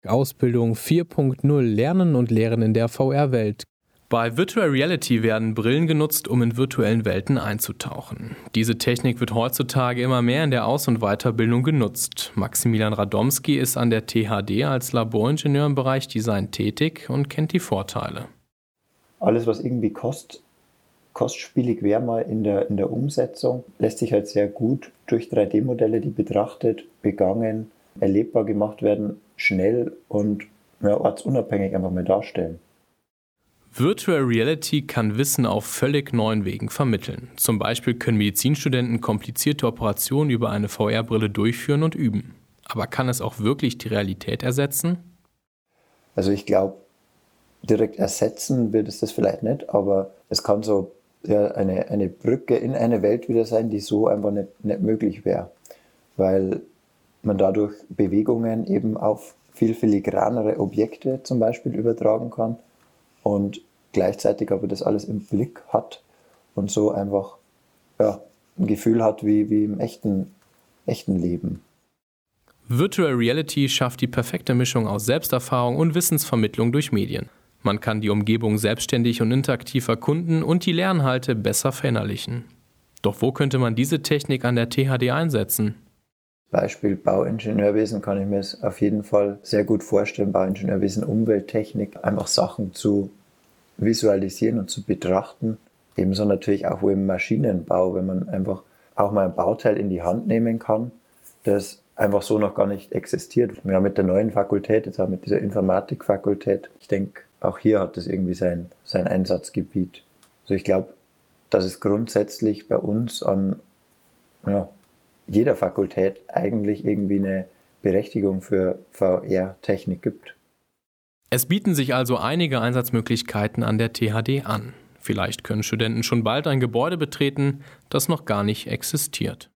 Ausbildung 4.0 Lernen und Lehren in der VR-Welt. Bei Virtual Reality werden Brillen genutzt, um in virtuellen Welten einzutauchen. Diese Technik wird heutzutage immer mehr in der Aus- und Weiterbildung genutzt. Maximilian Radomski ist an der THD als Laboringenieur im Bereich Design tätig und kennt die Vorteile. Alles, was irgendwie kostspielig wäre mal in der Umsetzung, lässt sich halt sehr gut durch 3D-Modelle, die betrachtet, begangen, erlebbar gemacht werden, schnell und ortsunabhängig einfach mal darstellen. Virtual Reality kann Wissen auf völlig neuen Wegen vermitteln. Zum Beispiel können Medizinstudenten komplizierte Operationen über eine VR-Brille durchführen und üben. Aber kann es auch wirklich die Realität ersetzen? Also ich glaube, direkt ersetzen wird es das vielleicht nicht, aber es kann so eine Brücke in eine Welt wieder sein, die so einfach nicht möglich wäre. Weil man dadurch Bewegungen eben auf viel filigranere Objekte zum Beispiel übertragen kann und gleichzeitig aber das alles im Blick hat und so einfach ein Gefühl hat wie im echten Leben. Virtual Reality schafft die perfekte Mischung aus Selbsterfahrung und Wissensvermittlung durch Medien. Man kann die Umgebung selbstständig und interaktiv erkunden und die Lerninhalte besser verinnerlichen. Doch wo könnte man diese Technik an der THD einsetzen? Beispiel Bauingenieurwesen kann ich mir es auf jeden Fall sehr gut vorstellen. Bauingenieurwesen, Umwelttechnik, einfach Sachen zu visualisieren und zu betrachten. Ebenso natürlich auch im Maschinenbau, wenn man einfach auch mal ein Bauteil in die Hand nehmen kann, das einfach so noch gar nicht existiert. Ja, mit der neuen Fakultät, jetzt auch mit dieser Informatikfakultät, ich denke, auch hier hat es irgendwie sein Einsatzgebiet. Also ich glaube, dass es grundsätzlich bei uns an jeder Fakultät eigentlich irgendwie eine Berechtigung für VR-Technik gibt. Es bieten sich also einige Einsatzmöglichkeiten an der THD an. Vielleicht können Studenten schon bald ein Gebäude betreten, das noch gar nicht existiert.